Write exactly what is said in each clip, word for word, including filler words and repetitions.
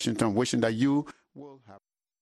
Washington, wishing that you will have.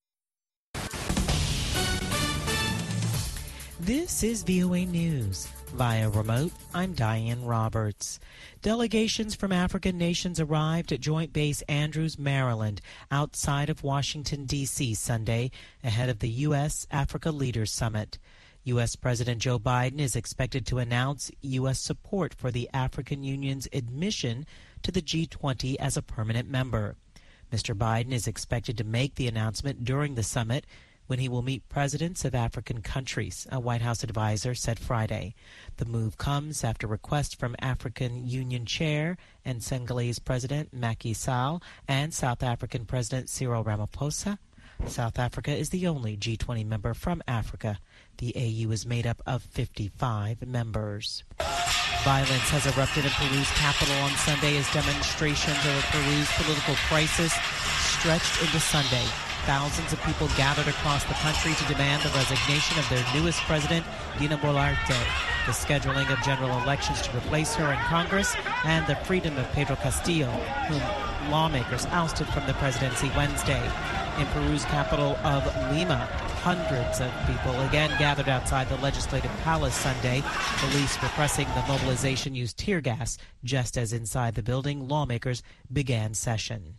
This is V O A News. Via remote, I'm Diane Roberts. Delegations from African nations arrived at Joint Base Andrews, Maryland, outside of Washington, D C Sunday, ahead of the U S Africa Leaders Summit. U S President Joe Biden is expected to announce U S support for the African Union's admission to the G twenty as a permanent member. Mister Biden is expected to make the announcement during the summit, when he will meet presidents of African countries, a White House advisor said Friday. The move comes after requests from African Union Chair and Senegalese President Macky Sall and South African President Cyril Ramaphosa. South Africa is the only G twenty member from Africa. The A U is made up of fifty-five members. Violence has erupted in Peru's capital on Sunday as demonstrations over Peru's political crisis stretched into Sunday. Thousands of people gathered across the country to demand the resignation of their newest president, Dina Boluarte, the scheduling of general elections to replace her in Congress, and the freedom of Pedro Castillo, whom lawmakers ousted from the presidency Wednesday. In Peru's capital of Lima, hundreds of people again gathered outside the legislative palace Sunday, police repressing the mobilization used tear gas just as inside the building lawmakers began session.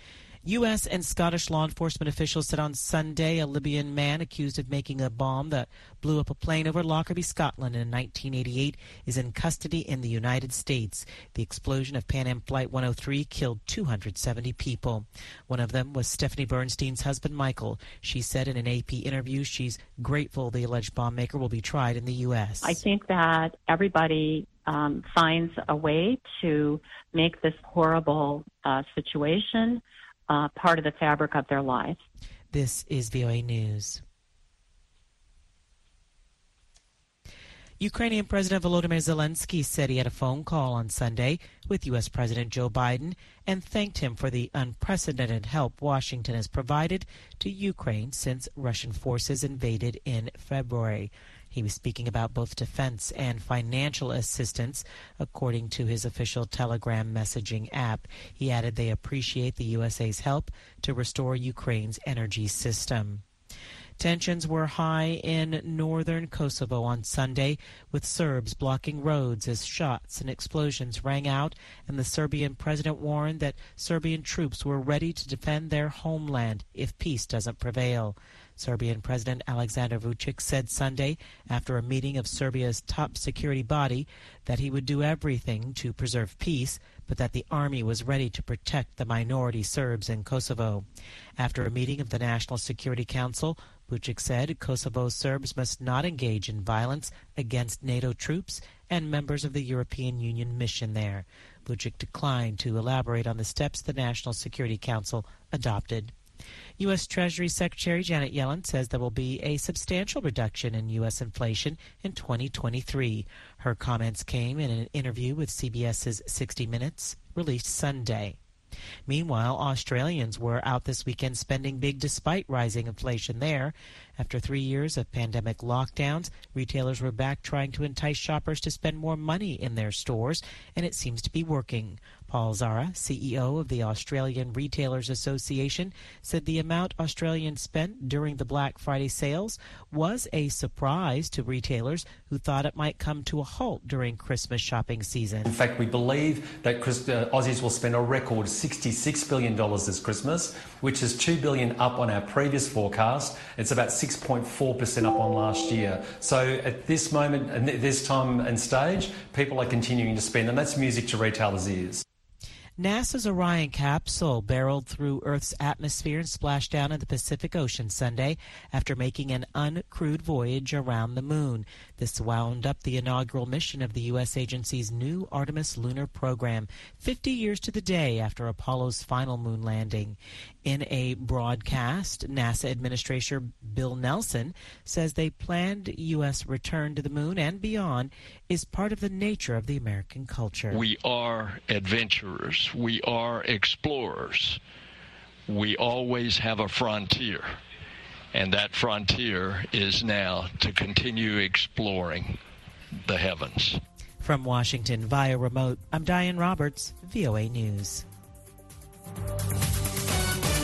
U S and Scottish law enforcement officials said on Sunday a Libyan man accused of making a bomb that blew up a plane over Lockerbie, Scotland in nineteen eighty-eight is in custody in the United States. The explosion of Pan Am Flight one oh three killed two hundred seventy people. One of them was Stephanie Bernstein's husband, Michael. She said in an A P interview she's grateful the alleged bomb maker will be tried in the U S. I think that everybody um, finds a way to make this horrible uh, situation Uh, part of the fabric of their life. This is V O A News. Ukrainian President Volodymyr Zelensky said he had a phone call on Sunday with U S President Joe Biden and thanked him for the unprecedented help Washington has provided to Ukraine since Russian forces invaded in February. He was speaking about both defense and financial assistance, according to his official Telegram messaging app. He added they appreciate the U S A's help to restore Ukraine's energy system. Tensions were high in northern Kosovo on Sunday, with Serbs blocking roads as shots and explosions rang out, and the Serbian president warned that Serbian troops were ready to defend their homeland if peace doesn't prevail. Serbian President Aleksandar Vučić said Sunday, after a meeting of Serbia's top security body, that he would do everything to preserve peace, but that the army was ready to protect the minority Serbs in Kosovo. After a meeting of the National Security Council, Vučić said Kosovo Serbs must not engage in violence against NATO troops and members of the European Union mission there. Vučić declined to elaborate on the steps the National Security Council adopted. U S. Treasury Secretary Janet Yellen says there will be a substantial reduction in U S inflation in twenty twenty-three. Her comments came in an interview with CBS's sixty minutes, released Sunday. Meanwhile, Australians were out this weekend spending big despite rising inflation there. After three years of pandemic lockdowns, retailers were back trying to entice shoppers to spend more money in their stores, and it seems to be working. Paul Zara, C E O of the Australian Retailers Association, said the amount Australians spent during the Black Friday sales was a surprise to retailers who thought it might come to a halt during Christmas shopping season. In fact, we believe that Chris, uh, Aussies will spend a record sixty-six billion dollars this Christmas, which is two billion dollars up on our previous forecast. It's about six point four percent up on last year. So at this moment, and this time and stage, people are continuing to spend, and that's music to retailers' ears. NASA's Orion capsule barreled through Earth's atmosphere and splashed down in the Pacific Ocean Sunday after making an uncrewed voyage around the moon. This wound up the inaugural mission of the U S agency's new Artemis lunar program, fifty years to the day after Apollo's final moon landing. In a broadcast, NASA Administrator Bill Nelson says they planned U S return to the moon and beyond is part of the nature of the American culture. We are adventurers. We are explorers. We always have a frontier, and that frontier is now to continue exploring the heavens. From Washington via remote, I'm Diane Roberts, V O A News.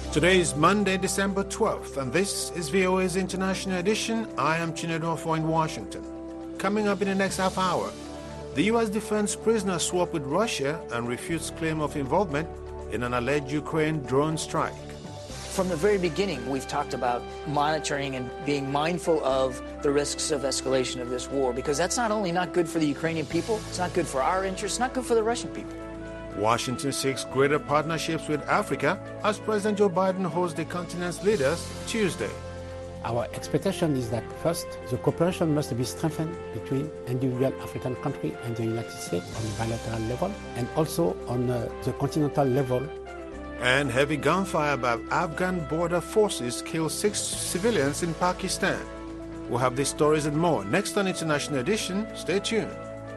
Today is Monday, December twelfth, and this is V O A's International Edition. I am Chinedu Ofo in Washington. Coming up in the next half hour, the U S defends prisoner swap with Russia and refutes claim of involvement in an alleged Ukraine drone strike. From the very beginning, we've talked about monitoring and being mindful of the risks of escalation of this war, because that's not only not good for the Ukrainian people, it's not good for our interests, not good for the Russian people. Washington seeks greater partnerships with Africa as President Joe Biden hosts the continent's leaders Tuesday. Our expectation is that first, the cooperation must be strengthened between individual African countries and the United States on the bilateral level and also on uh, the continental level. And heavy gunfire by Afghan border forces killed six civilians in Pakistan. We'll have these stories and more next on International Edition. Stay tuned.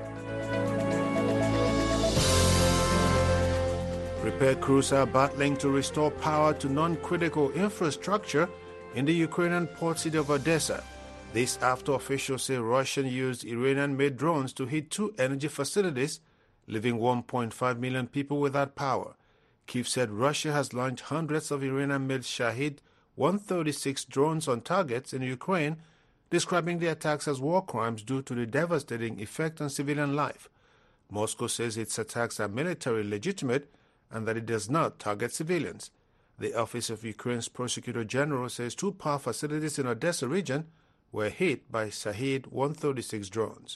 Repair crews are battling to restore power to non-critical infrastructure in the Ukrainian port city of Odessa. This after officials say Russian used Iranian-made drones to hit two energy facilities, leaving one point five million people without power. Kyiv said Russia has launched hundreds of Iranian-made Shahed one thirty-six drones on targets in Ukraine, describing the attacks as war crimes due to the devastating effect on civilian life. Moscow says its attacks are military legitimate and that it does not target civilians. The Office of Ukraine's Prosecutor General says two power facilities in Odessa region were hit by Shahed one thirty-six drones.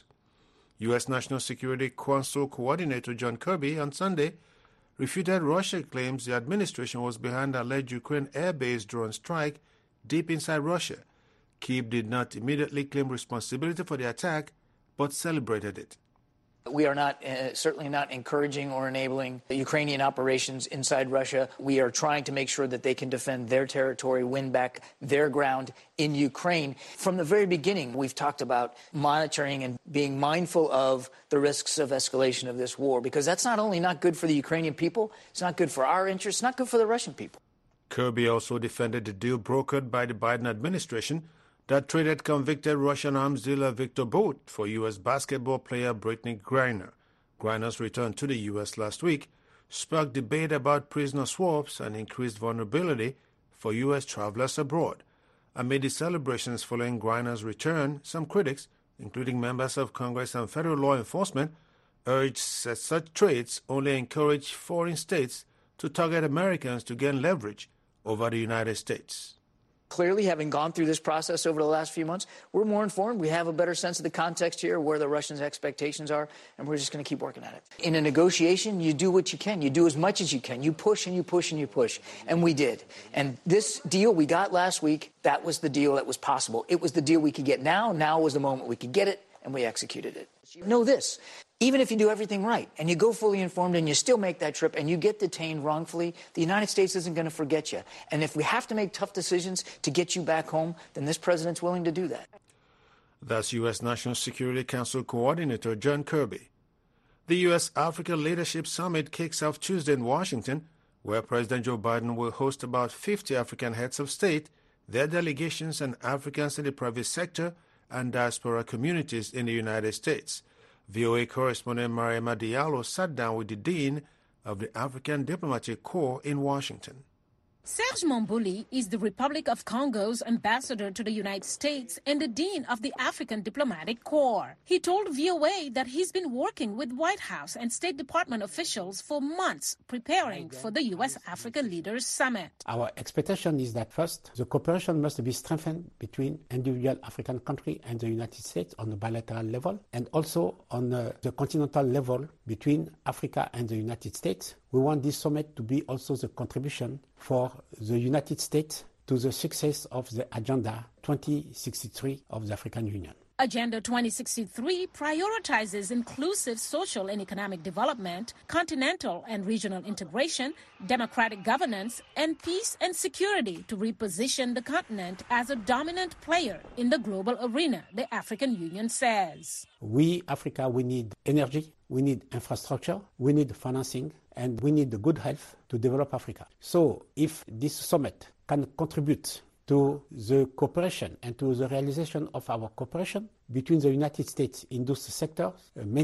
U S. National Security Council Coordinator John Kirby on Sunday refuted Russia claims the administration was behind the alleged Ukraine air-based drone strike deep inside Russia. Kyiv did not immediately claim responsibility for the attack, but celebrated it. We are not, uh, certainly not encouraging or enabling Ukrainian operations inside Russia. We are trying to make sure that they can defend their territory, win back their ground in Ukraine. From the very beginning, we've talked about monitoring and being mindful of the risks of escalation of this war, because that's not only not good for the Ukrainian people, it's not good for our interests, not good for the Russian people. Kirby also defended the deal brokered by the Biden administration that traded convicted Russian arms dealer Victor Bout for U S basketball player Brittney Griner. Griner's return to the U S last week sparked debate about prisoner swaps and increased vulnerability for U S travelers abroad. Amid the celebrations following Griner's return, some critics, including members of Congress and federal law enforcement, urged that such trades only encourage foreign states to target Americans to gain leverage over the United States. Clearly, having gone through this process over the last few months, we're more informed. We have a better sense of the context here, where the Russians' expectations are, and we're just going to keep working at it. In a negotiation, you do what you can. You do as much as you can. You push and you push and you push. And we did. And this deal we got last week, that was the deal that was possible. It was the deal we could get now. Now was the moment we could get it, and we executed it. Know this. Even if you do everything right and you go fully informed and you still make that trip and you get detained wrongfully, the United States isn't going to forget you. And if we have to make tough decisions to get you back home, then this president's willing to do that. That's U S. National Security Council Coordinator John Kirby. The U S. Africa Leadership Summit kicks off Tuesday in Washington, where President Joe Biden will host about fifty African heads of state, their delegations, and Africans in the private sector and diaspora communities in the United States. V O A correspondent Mariama Diallo sat down with the Dean of the African Diplomatic Corps in Washington. Serge Mambouli is the Republic of Congo's ambassador to the United States and the Dean of the African Diplomatic Corps. He told V O A that he's been working with White House and State Department officials for months preparing for the U S. Africa Leaders Summit. Our expectation is that first, the cooperation must be strengthened between individual African countries and the United States on the bilateral level and also on uh, the continental level between Africa and the United States. We want this summit to be also the contribution for the United States to the success of the Agenda twenty sixty-three of the African Union. Agenda twenty sixty-three prioritizes inclusive social and economic development, continental and regional integration, democratic governance, and peace and security to reposition the continent as a dominant player in the global arena, the African Union says. We, Africa, we need energy, we need infrastructure, we need financing, and we need good health to develop Africa. So if this summit can contribute to the cooperation and to the realization of our cooperation between the United States in those sectors, uh, mainly,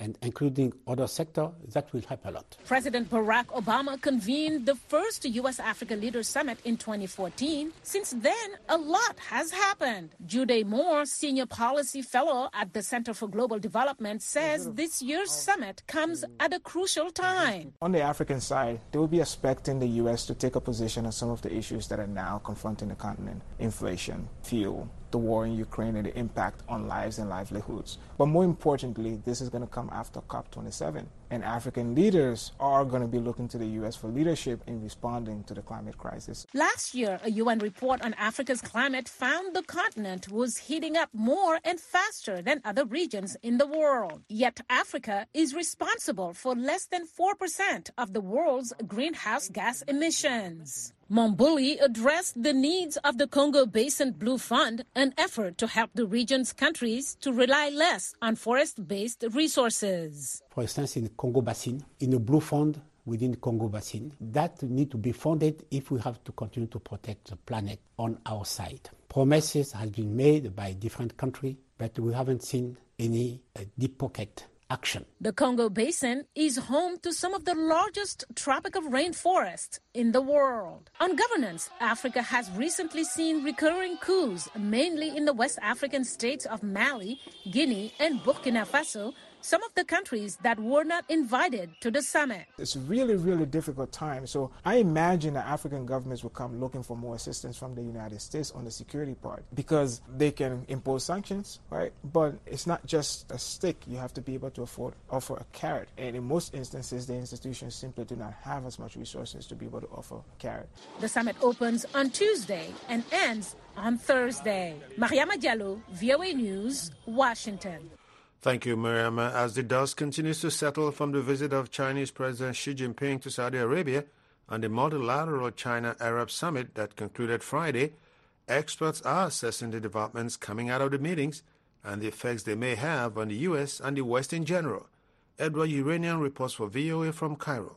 and including other sectors, that will help a lot. President Barack Obama convened the first U S Africa Leaders Summit in twenty fourteen. Since then, a lot has happened. Jude Moore, Senior Policy Fellow at the Center for Global Development, says this year's summit comes at a crucial time. On the African side, they will be expecting the U S to take a position on some of the issues that are now confronting the continent: inflation, fuel, the war in Ukraine and the impact on lives and livelihoods. But more importantly, this is going to come after COP twenty-seven. And African leaders are going to be looking to the U S for leadership in responding to the climate crisis. Last year, a U N report on Africa's climate found the continent was heating up more and faster than other regions in the world. Yet Africa is responsible for less than four percent of the world's greenhouse gas emissions. Mombuli addressed the needs of the Congo Basin Blue Fund, an effort to help the region's countries to rely less on forest-based resources. For instance, in Congo Basin, in a Blue Fund within Congo Basin, that need to be funded if we have to continue to protect the planet on our side. Promises have been made by different countries, but we haven't seen any uh, deep pocket action. The Congo Basin is home to some of the largest tropical rainforests in the world. On governance, Africa has recently seen recurring coups, mainly in the West African states of Mali, Guinea, and Burkina Faso, some of the countries that were not invited to the summit. It's a really, really difficult time. So I imagine that African governments will come looking for more assistance from the United States on the security part, because they can impose sanctions, right? But it's not just a stick. You have to be able to afford offer a carrot. And in most instances, the institutions simply do not have as much resources to be able to offer a carrot. The summit opens on Tuesday and ends on Thursday. Mariama Diallo, V O A News, Washington. Thank you, Miriam. As the dust continues to settle from the visit of Chinese President Xi Jinping to Saudi Arabia and the multilateral China-Arab summit that concluded Friday, experts are assessing the developments coming out of the meetings and the effects they may have on the U S and the West in general. Edward Uranian reports for V O A from Cairo.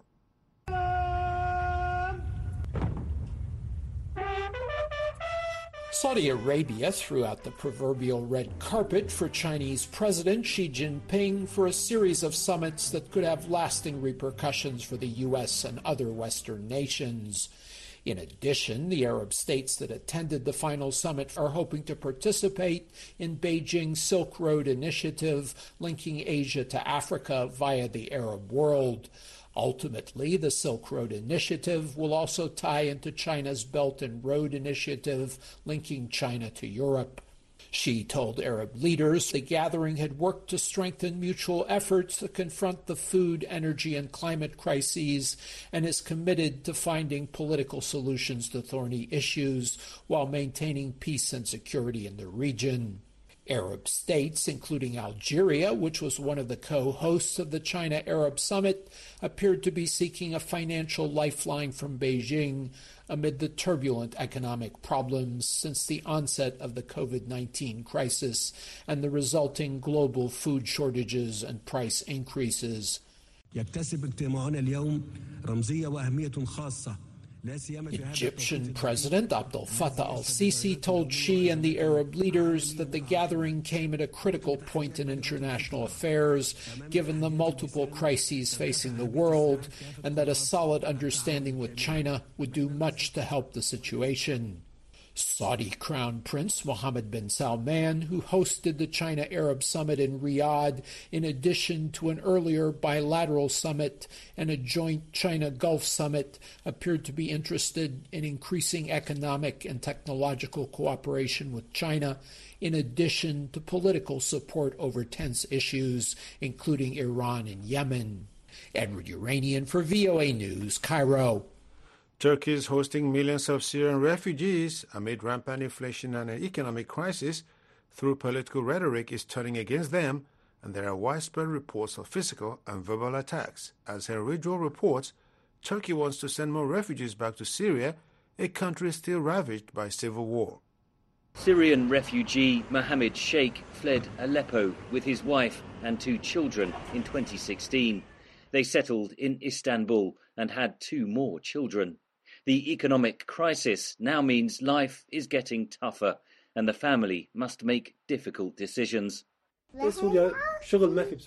Saudi Arabia threw out the proverbial red carpet for Chinese President Xi Jinping for a series of summits that could have lasting repercussions for the U S and other Western nations. In addition, the Arab states that attended the final summit are hoping to participate in Beijing's Silk Road Initiative, linking Asia to Africa via the Arab world. Ultimately, the Silk Road Initiative will also tie into China's Belt and Road Initiative, linking China to Europe. Xi told Arab leaders the gathering had worked to strengthen mutual efforts to confront the food, energy, and climate crises, and is committed to finding political solutions to thorny issues while maintaining peace and security in the region. Arab states, including Algeria, which was one of the co-hosts of the China-Arab Summit, appeared to be seeking a financial lifeline from Beijing amid the turbulent economic problems since the onset of the COVID nineteen crisis and the resulting global food shortages and price increases. Egyptian President Abdel Fattah al-Sisi told Xi and the Arab leaders that the gathering came at a critical point in international affairs, given the multiple crises facing the world, and that a solid understanding with China would do much to help the situation. Saudi Crown Prince Mohammed bin Salman, who hosted the China-Arab Summit in Riyadh, in addition to an earlier bilateral summit and a joint China-Gulf Summit, appeared to be interested in increasing economic and technological cooperation with China, in addition to political support over tense issues, including Iran and Yemen. Edward Uranian for V O A News, Cairo. Turkey is hosting millions of Syrian refugees amid rampant inflation and an economic crisis. Through political rhetoric is turning against them, and there are widespread reports of physical and verbal attacks. As Henry Joel reports, Turkey wants to send more refugees back to Syria, a country still ravaged by civil war. Syrian refugee Mohammed Sheikh fled Aleppo with his wife and two children in twenty sixteen. They settled in Istanbul and had two more children. The economic crisis now means life is getting tougher and the family must make difficult decisions.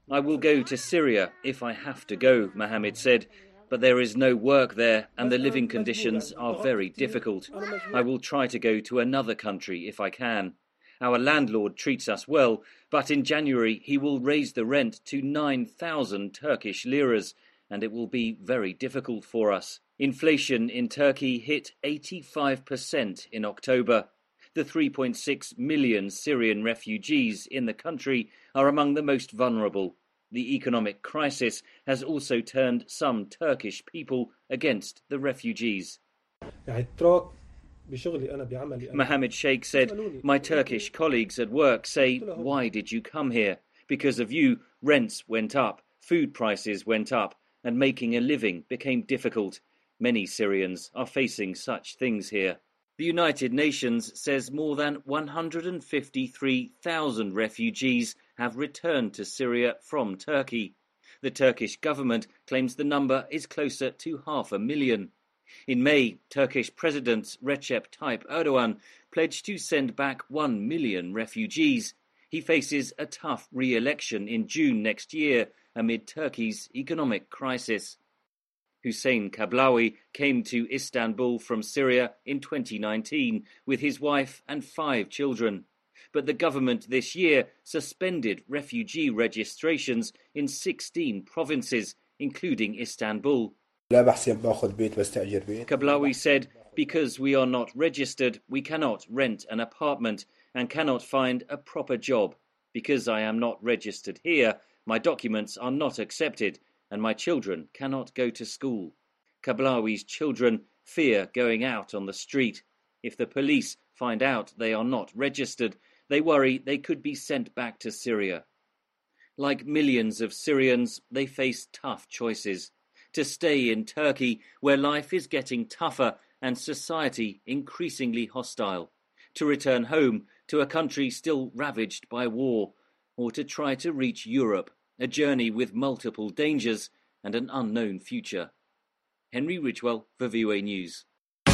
I will go to Syria if I have to go, Mohammed said, but there is no work there and the living conditions are very difficult. I will try to go to another country if I can. Our landlord treats us well, but in January he will raise the rent to nine thousand Turkish liras, and it will be very difficult for us. Inflation in Turkey hit eighty-five percent in October. The three point six million Syrian refugees in the country are among the most vulnerable. The economic crisis has also turned some Turkish people against the refugees. Mohammed Sheikh said, "My Turkish colleagues at work say, why did you come here? Because of you, rents went up, food prices went up, and making a living became difficult. Many Syrians are facing such things here." The United Nations says more than one hundred fifty-three thousand refugees have returned to Syria from Turkey. The Turkish government claims the number is closer to half a million. In May, Turkish President Recep Tayyip Erdogan pledged to send back one million refugees. He faces a tough re-election in June next year amid Turkey's economic crisis. Hussein Kablawi came to Istanbul from Syria in twenty nineteen with his wife and five children. But the government this year suspended refugee registrations in sixteen provinces, including Istanbul. Kablawi said, "Because we are not registered, we cannot rent an apartment and cannot find a proper job. Because I am not registered here, my documents are not accepted, and my children cannot go to school." Kablawi's children fear going out on the street. If the police find out they are not registered, they worry they could be sent back to Syria. Like millions of Syrians, they face tough choices. To stay in Turkey, where life is getting tougher and society increasingly hostile. To return home to a country still ravaged by war, or to try to reach Europe, a journey with multiple dangers and an unknown future. Henry Ridgwell for V O A News.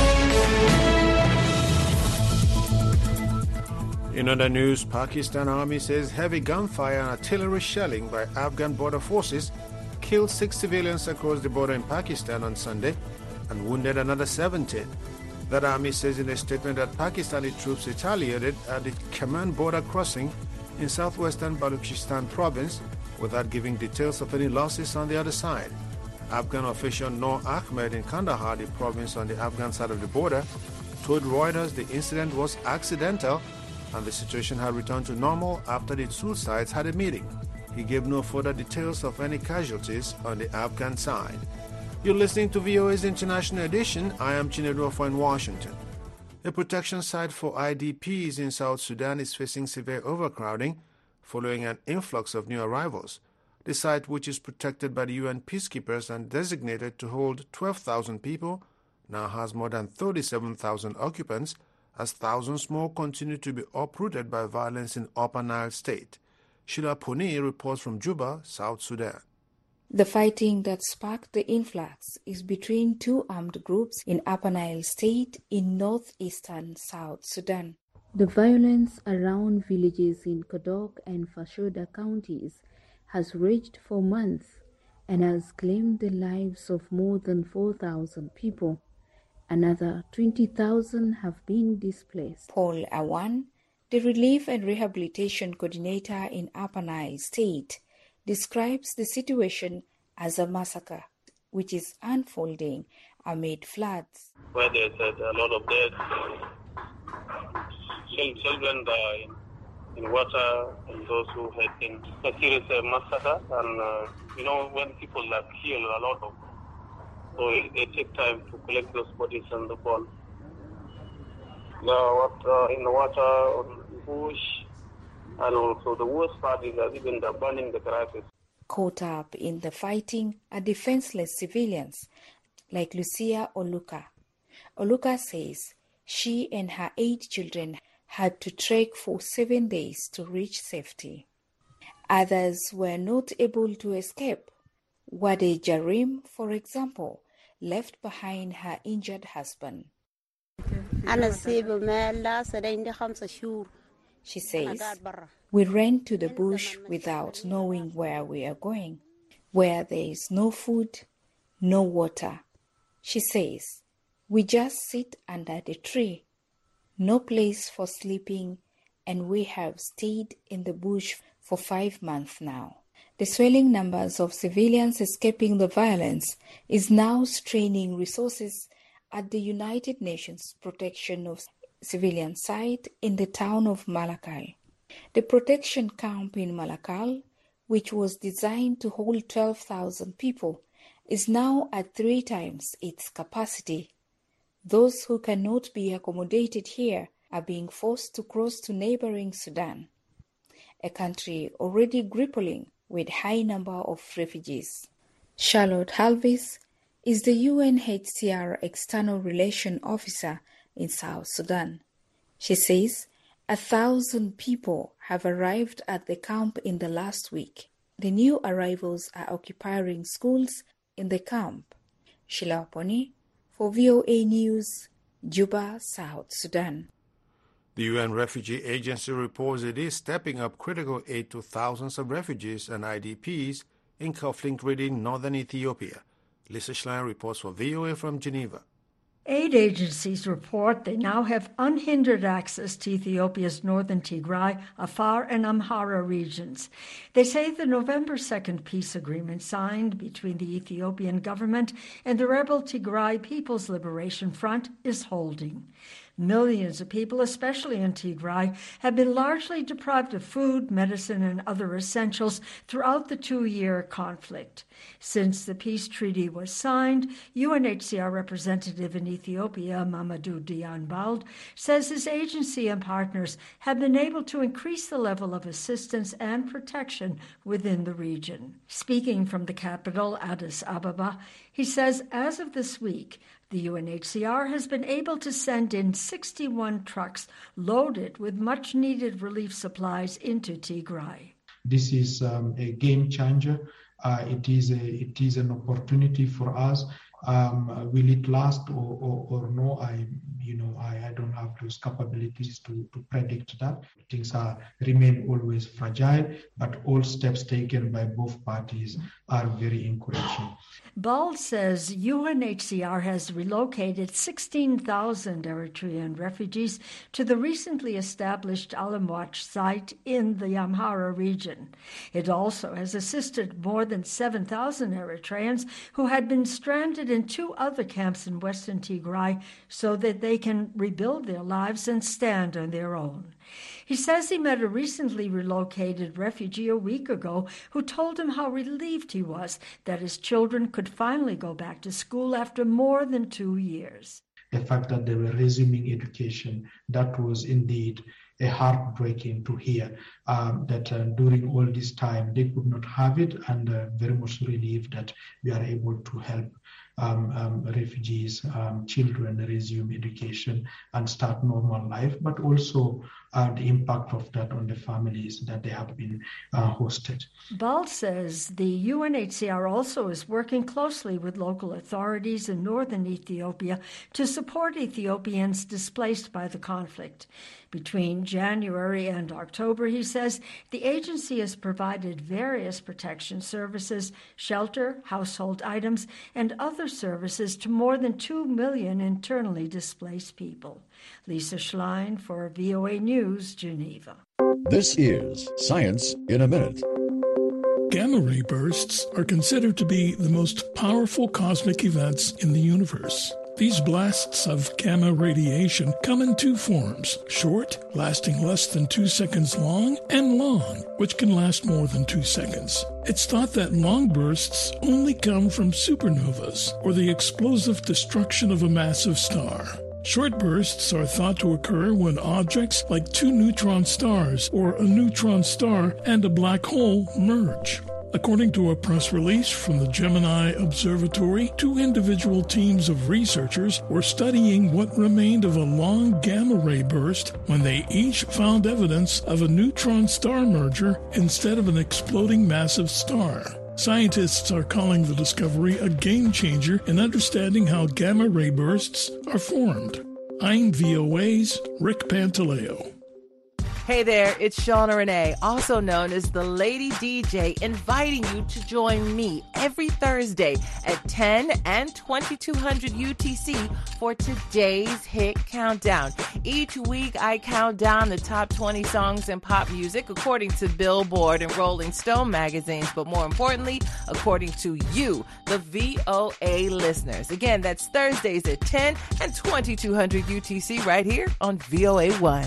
In other news, Pakistan Army says heavy gunfire and artillery shelling by Afghan border forces killed six civilians across the border in Pakistan on Sunday and wounded another seventeen. That army says in a statement that Pakistani troops retaliated at the Kaman border crossing in southwestern Balochistan province without giving details of any losses on the other side. Afghan official Noor Ahmed in Kandahar, the province on the Afghan side of the border, told Reuters the incident was accidental and the situation had returned to normal after the two sides had a meeting. He gave no further details of any casualties on the Afghan side. You're listening to V O A's International Edition. I am Chinedu Ofo in Washington. A protection site for I D Ps in South Sudan is facing severe overcrowding following an influx of new arrivals. The site, which is protected by the U N peacekeepers and designated to hold twelve thousand people, now has more than thirty-seven thousand occupants, as thousands more continue to be uprooted by violence in Upper Nile State. Sheila Poni reports from Juba, South Sudan. The fighting that sparked the influx is between two armed groups in Upper Nile State in northeastern South Sudan. The violence around villages in Kodok and Fashoda counties has raged for months and has claimed the lives of more than four thousand people. Another twenty thousand have been displaced. Paul Awan, the Relief and Rehabilitation Coordinator in Upper Nile State, describes the situation as a massacre, which is unfolding amid floods. Where there's a lot of dead, children die in water, and those who had been a serious massacre. And, uh, you know, when people are killed, a lot of, so it, it takes time to collect those bodies and the bone. Now, uh, in the water, on the bush, and also the worst part is that even the burning the grasses. Caught up in the fighting are defenseless civilians like Lucia Oluka. Oluka says she and her eight children had to trek for seven days to reach safety. Others were not able to escape. Wade Jarim, for example, left behind her injured husband. She says, "We ran to the bush without knowing where we are going, where there is no food, no water." She says, "We just sit under the tree, no place for sleeping, and we have stayed in the bush for five months now." The swelling numbers of civilians escaping the violence is now straining resources at the United Nations Protection of Civilian site in the town of Malakal. The protection camp in Malakal, which was designed to hold twelve thousand people, is now at three times its capacity. Those who cannot be accommodated here are being forced to cross to neighboring Sudan, a country already grappling with high number of refugees. Charlotte Halvis is the U N H C R External Relations Officer in South Sudan. She says a thousand people have arrived at the camp in the last week. The new arrivals are occupying schools in the camp. Sheila Poni for V O A News, Juba, South Sudan. The U N Refugee Agency reports it is stepping up critical aid to thousands of refugees and I D Ps in conflict ridden northern Ethiopia. Lisa Schlein reports for V O A from Geneva. Aid agencies report they now have unhindered access to Ethiopia's northern Tigray, Afar, and Amhara regions. They say the November second peace agreement signed between the Ethiopian government and the rebel Tigray People's Liberation Front is holding. Millions of people, especially in Tigray, have been largely deprived of food, medicine, and other essentials throughout the two-year conflict. Since the peace treaty was signed, U N H C R representative in Ethiopia, Mamadou Dianbald, says his agency and partners have been able to increase the level of assistance and protection within the region. Speaking from the capital, Addis Ababa, he says as of this week, the U N H C R has been able to send in sixty-one trucks loaded with much-needed relief supplies into Tigray. This is um, a game changer. Uh, it is a it is an opportunity for us. Um, will it last or, or, or no? I you know I, I don't have those capabilities to, to predict that. Things are remain always fragile, but all steps taken by both parties are very encouraging. Bald says U N H C R has relocated sixteen thousand Eritrean refugees to the recently established Alamwach site in the Amhara region. It also has assisted more than seven thousand Eritreans who had been stranded in two other camps in western Tigray so that they can rebuild their lives and stand on their own. He says he met a recently relocated refugee a week ago who told him how relieved he was that his children could finally go back to school after more than two years. The fact that they were resuming education, that was indeed a heartbreaking to hear, um, that uh, during all this time they could not have it, and uh, very much relieved that we are able to help Um, um, refugees, um, children resume education and start normal life, but also uh, the impact of that on the families that they have been uh, hosted. Bald says the U N H C R also is working closely with local authorities in northern Ethiopia to support Ethiopians displaced by the conflict. Between January and October, he says, the agency has provided various protection services, shelter, household items, and other services to more than two million internally displaced people. Lisa Schlein for V O A News, Geneva. This is Science in a Minute. Gamma ray bursts are considered to be the most powerful cosmic events in the universe. These blasts of gamma radiation come in two forms, short, lasting less than two seconds long, and long, which can last more than two seconds. It's thought that long bursts only come from supernovas, or the explosive destruction of a massive star. Short bursts are thought to occur when objects like two neutron stars or a neutron star and a black hole merge. According to a press release from the Gemini Observatory, two individual teams of researchers were studying what remained of a long gamma-ray burst when they each found evidence of a neutron star merger instead of an exploding massive star. Scientists are calling the discovery a game-changer in understanding how gamma-ray bursts are formed. I'm V O A's Rick Pantaleo. Hey there, it's Shauna Renee, also known as the Lady D J, inviting you to join me every Thursday at ten and twenty-two hundred U T C for today's Hit Countdown. Each week, I count down the top twenty songs in pop music according to Billboard and Rolling Stone magazines, but more importantly, according to you, the V O A listeners. Again, that's Thursdays at ten and twenty-two hundred U T C right here on V O A one.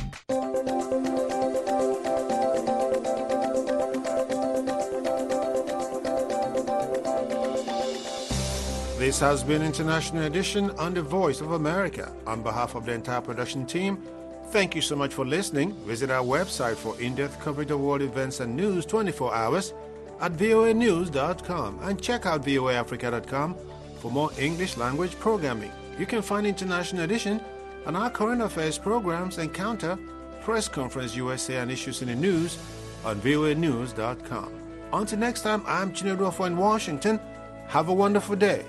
This has been International Edition on the Voice of America. On behalf of the entire production team, thank you so much for listening. Visit our website for in-depth coverage of world events and news twenty-four hours at V O A news dot com and check out V O A Africa dot com for more English language programming. You can find International Edition on our current affairs programs Encounter, Press Conference U S A and Issues in the News on V O A news dot com. Until next time, I'm Chinedu Ofo in Washington. Have a wonderful day.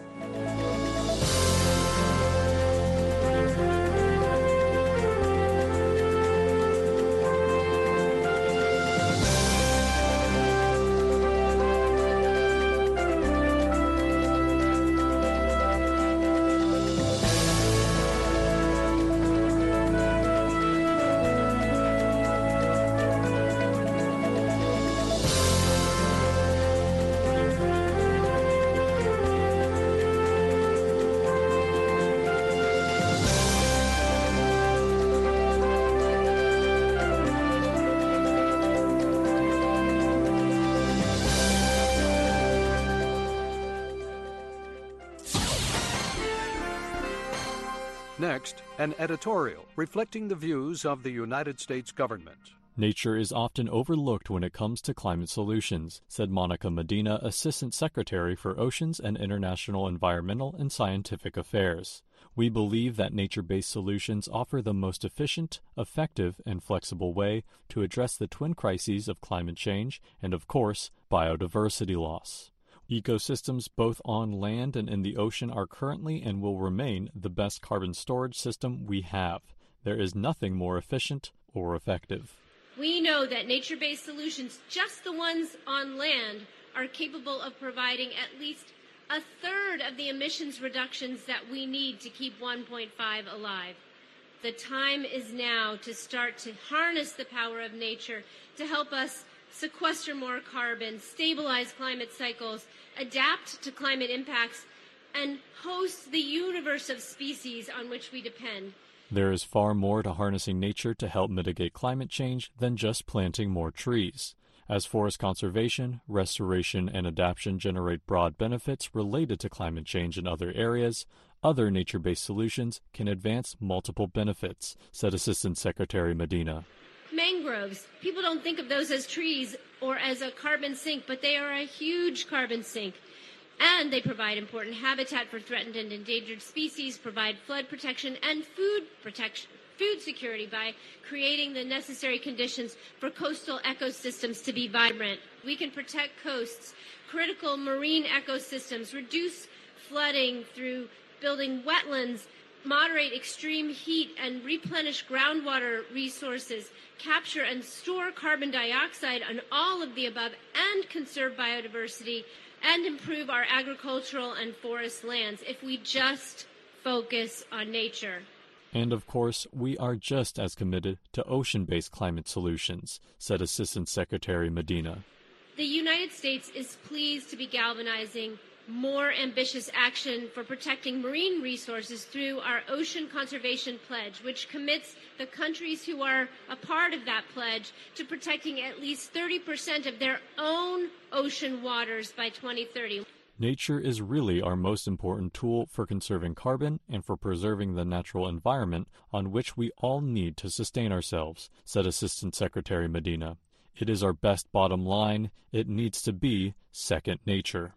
Next, an editorial reflecting the views of the United States government. Nature is often overlooked when it comes to climate solutions, said Monica Medina, Assistant Secretary for Oceans and International Environmental and Scientific Affairs. We believe that nature-based solutions offer the most efficient, effective, and flexible way to address the twin crises of climate change and, of course, biodiversity loss. Ecosystems both on land and in the ocean are currently and will remain the best carbon storage system we have. There is nothing more efficient or effective. We know that nature-based solutions, just the ones on land, are capable of providing at least a third of the emissions reductions that we need to keep one point five alive. The time is now to start to harness the power of nature to help us sequester more carbon, stabilize climate cycles, adapt to climate impacts, and host the universe of species on which we depend. There is far more to harnessing nature to help mitigate climate change than just planting more trees. As forest conservation, restoration, and adaptation generate broad benefits related to climate change in other areas, other nature-based solutions can advance multiple benefits, said Assistant Secretary Medina. Mangroves, people don't think of those as trees or as a carbon sink, but they are a huge carbon sink. And they provide important habitat for threatened and endangered species, provide flood protection and food protection, food security by creating the necessary conditions for coastal ecosystems to be vibrant. We can protect coasts, critical marine ecosystems, reduce flooding through building wetlands, moderate extreme heat and replenish groundwater resources, capture and store carbon dioxide on all of the above, and conserve biodiversity, and improve our agricultural and forest lands if we just focus on nature. And of course, we are just as committed to ocean-based climate solutions, said Assistant Secretary Medina. The United States is pleased to be galvanizing more ambitious action for protecting marine resources through our Ocean Conservation Pledge, which commits the countries who are a part of that pledge to protecting at least thirty percent of their own ocean waters by twenty thirty. Nature is really our most important tool for conserving carbon and for preserving the natural environment on which we all need to sustain ourselves, said Assistant Secretary Medina. It is our best bottom line. It needs to be second nature.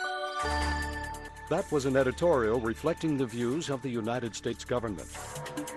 That was an editorial reflecting the views of the United States government.